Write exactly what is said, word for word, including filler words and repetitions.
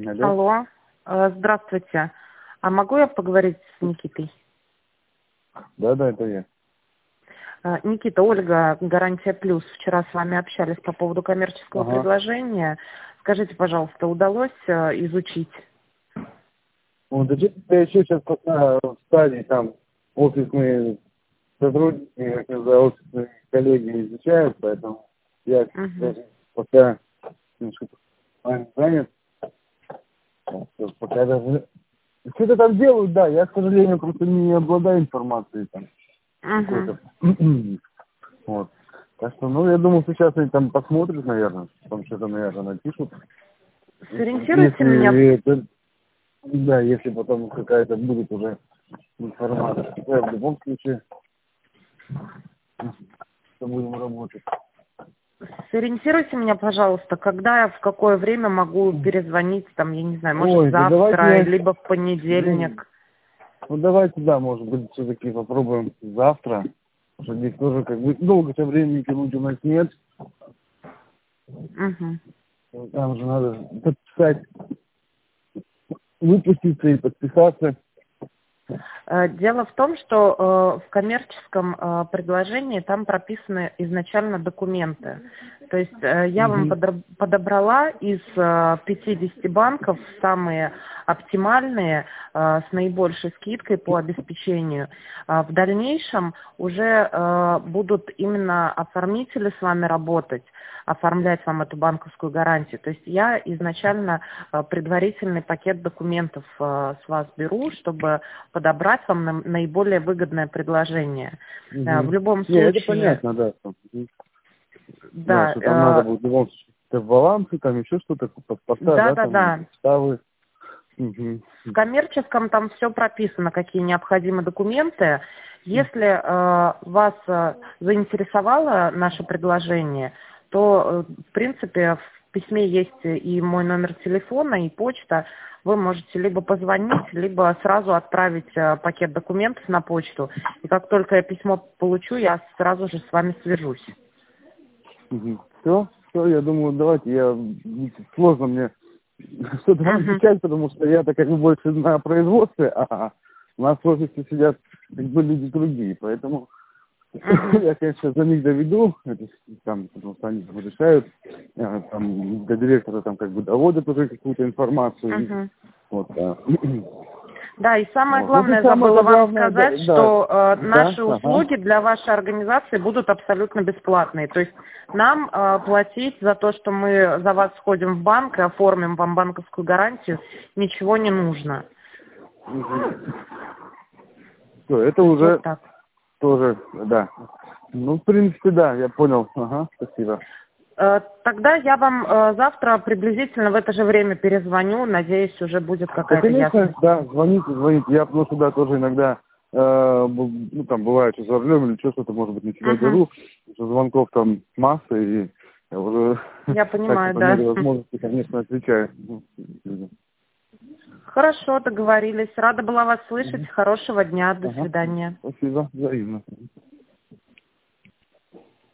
Алло. Алло, э, здравствуйте. А могу я поговорить с Никитой? Да, да, это я. Э, Никита, Ольга, Гарантия Плюс. Вчера с вами общались по поводу коммерческого Ага. предложения. Скажите, пожалуйста, удалось э, изучить? Вот, да что-то я еще сейчас пока в стадии там офисные сотрудники, как за офисные коллеги изучают, поэтому я Угу. даже пока немножко занят. Так что пока даже... Что-то там делают, да, я, к сожалению, просто не обладаю информацией там Угу. какой-то. Вот. Так что, ну, я думаю, сейчас они там посмотрят, наверное, там что-то, наверное, напишут. Сориентируйте меня. Если это, да, если потом какая-то будет уже информация, я в любом случае что будем работать. Сориентируйте меня, пожалуйста, когда я в какое время могу перезвонить, там, я не знаю, может, Ой, да давайте завтра, я... либо в Ну, понедельник. ну давайте, да, может быть, все-таки попробуем завтра. Потому что здесь тоже как бы долго-то времени тянуть у нас нет. Угу. Там же надо подписать, выпуститься и подписаться. Э, Дело в том, что э, в коммерческом э, предложении там прописаны изначально документы. То есть э, я вам Угу. подр- подобрала из э, пятидесяти банков самые оптимальные, э, с наибольшей скидкой по обеспечению. А в дальнейшем уже э, будут именно оформители с вами работать, оформлять вам эту банковскую гарантию. То есть я изначально э, предварительный пакет документов э, с вас беру, чтобы подобрать вам на- наиболее выгодное предложение. Э, В Угу. любом Не, это случае, понятно, да. Что, мгм. Да, да, что там надо э, будет в любом случае в балансе, там еще что-то, паспорта, да, да, да, там, да. ставы. Угу. В коммерческом там все прописано, какие необходимы документы. Если э, вас э, заинтересовало наше предложение, то, э, в принципе, в письме есть и мой номер телефона, и почта. Вы можете либо позвонить, либо сразу отправить э, пакет документов на почту. И как только я письмо получу, я сразу же с вами свяжусь. Угу. Все, все, я думаю, давайте, я сложно мне что-то вам Мгм. отвечать, потому что я-то как бы больше на производстве, а у нас в офисе сидят как бы люди другие, поэтому Мгм. я, конечно, за них доведу, это, там, потому что они там решают, э, там, до директора там как бы доводят уже какую-то информацию, Мгм. вот, да. Да, и самое Вот. Ну, и главное, забыла самое вам главное, да, сказать, да, что э, да, наши ага. услуги для вашей организации будут абсолютно бесплатные. То есть нам э, платить за то, что мы за вас сходим в банк и оформим вам банковскую гарантию, ничего не нужно. Все, это Вот уже так. тоже, да. Ну, в принципе, да, я понял. Ага, спасибо. Э, Тогда я вам э, завтра приблизительно в это же время перезвоню. Надеюсь, уже будет Да, какая-то конечно, ясность. да, звоните, звоните. Я потому что, да, тоже иногда, э, бу- ну, там, бывает, что за рулем или что-то, может быть, не всегда Мгм. беру, что звонков там масса, и я уже Я так, понимаю, по да. мере возможности, конечно, отвечаю. Ну, людям. Хорошо, договорились. Рада была вас слышать. Мгм. Хорошего дня. До Ага, свидания. спасибо, взаимно.